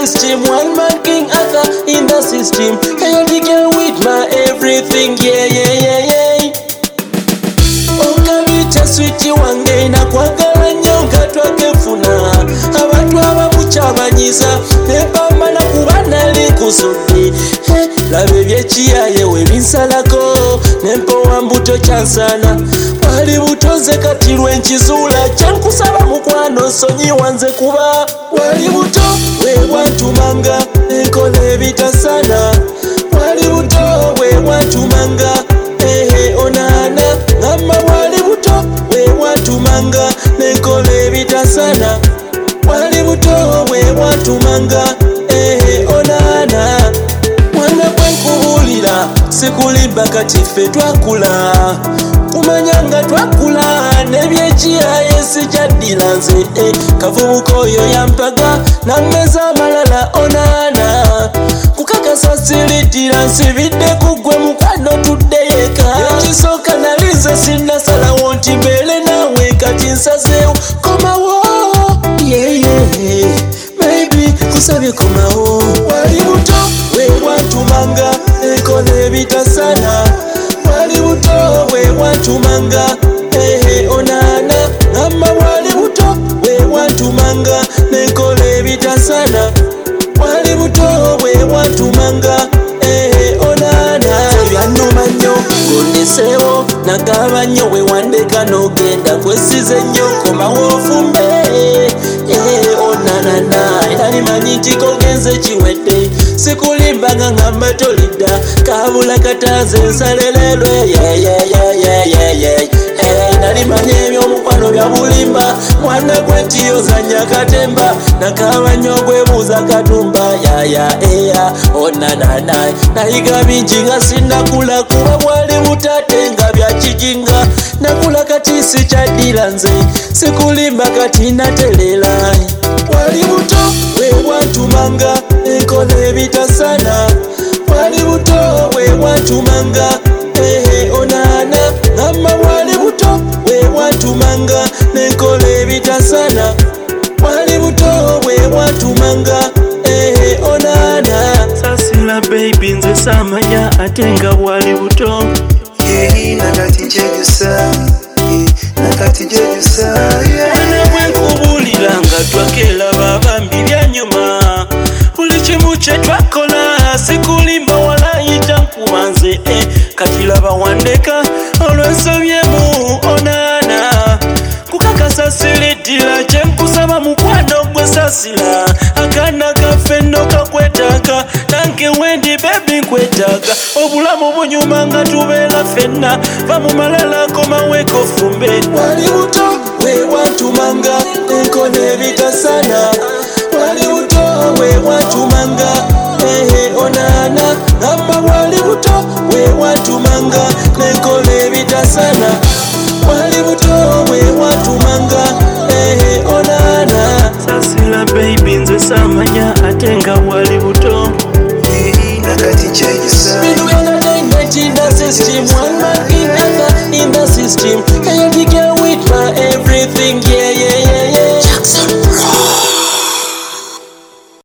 system. One man King Arthur in the system. Hey, the girl with my everything. Yeah, yeah, yeah, yeah. Okabita sweetie wange na kwagala nyonga twakefuna. Abantu abamuchabanyiza nepambana kubana likusudi. Labe byekiyaye webinsalako nempowa mbuto kyansana. Wali butonze kati lwenkizula kyankusaba mukwano sonyi wanze kuba. Wali buto webwantumanga enkola ebitasana. Wali buto webwantumanga onana ngamba. Wali buto webwantumanga nenkola ebitasana. Wali buto webwantumanga onana. Mwana kwenkubulira sikulimba kati ffe twakula. Kumanyanga twakula nebyekiyaye sijaddira nze kavubuka oyo yampaga nameza amalala onana. Kukakasa siriddira nsibidde kuggwe mukwano tuddeyo eka. Ekisooka nalinze sinnasalawo nti mbeere naawe kati nsazeewo komawo. Yeah, maybe kusabye komawo. Wali buto webwantumanga enkola ebitasana. Wali buto webwantumanga onana ngamba. Wali buto webwantumanga nenkola ebitasana. Wali buto webwantumanga onana. Ebyanuma nnyo ngondeseewo nagaba nnyo wewandeka n'ogenda kwesize nnyo komawo ofumbe onanana. Era limanyi nti kogenze kiwedde sikulimbanga ngamba tolidda kabula katanze nsalelelwe. Nalimanya ebyomukwano bya bulimba mwana gwentiyozanya katemba nakaba nnyo gwebuuza katumba onanana. Nayiga bingi nga sinnakula kuba bwali butate nga byakijinga. Nakula kati sikyaddira nze sikulimba kati natereera. Wali buto webwantumanga enkola ebitasana. Wali buto webwantumanga onana ngamba. Wali buto webwantumanga nenkola ebitasana. Wali buto webwantumanga onana. Sasila baby nze samanya ate nga bwali buto. Nakati jejusa, nakati jejusa. Mwana bwenkubulira nga twakela babambi byanyuma. Buli kimu kye twakola sikulimba walayita nkuba nze kati laba wandeka olwensobyemu onana. Kukakasa siriddira kyenkusaba mukwano gwe sasila. Akaana kaffe nno kakwetaaga nange wendi bebi nkwetaaga. Obulamu bunyuma nga tubeera ffenna va mu malala komaweeko fumbe.